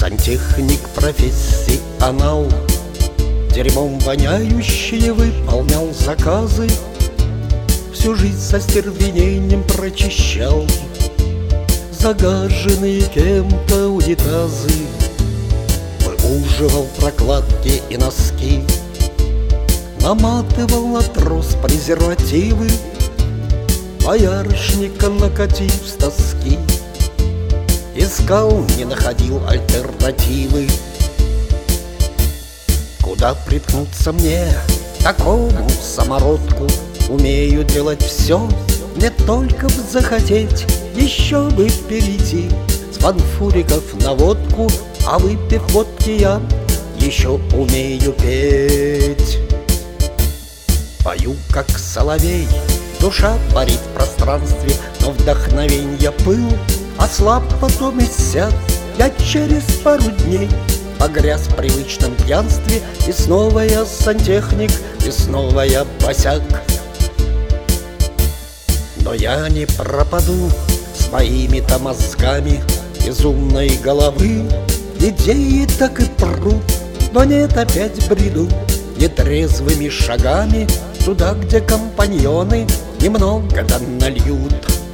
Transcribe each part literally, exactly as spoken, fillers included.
Сантехник профессионал, дерьмом воняющие выполнял заказы, всю жизнь со стервенением прочищал загаженные кем-то унитазы, выуживал прокладки и носки, наматывал на трос презервативы, боярышника накатив с тоски, искал, не находил альтернативы. Куда приткнуться мне, такому самородку? Умею делать все, не только б захотеть, еще бы перейти с фанфуриков на водку, а выпив водки я еще умею петь. Пою, как соловей, душа парит в пространстве, но вдохновенья пыл ослаб, потом иссяк. Я через пару дней погряз в привычном пьянстве, и снова я сантехник, и снова я босяк. Но я не пропаду своими-то мозгами безумной головы. Идеи так и прут, но нет, опять бреду нетрезвыми шагами туда, где компаньоны немного да нальют.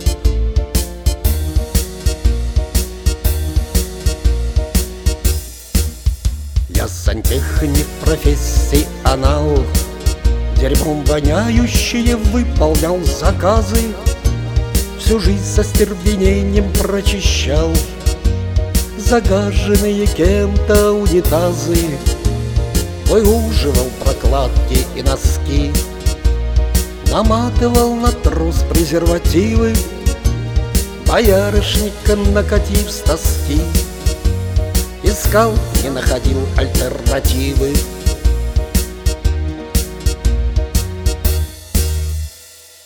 Я сантехник профессионал, дерьмом воняющие выполнял заказы, всю жизнь со стервенением прочищал загаженные кем-то унитазы, выуживал прокладки и носки, наматывал на трос презервативы, боярышника накатив с тоски, искал, не находил альтернативы.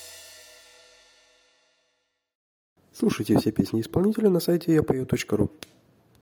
Слушайте все песни исполнителя на сайте я пою точка ру.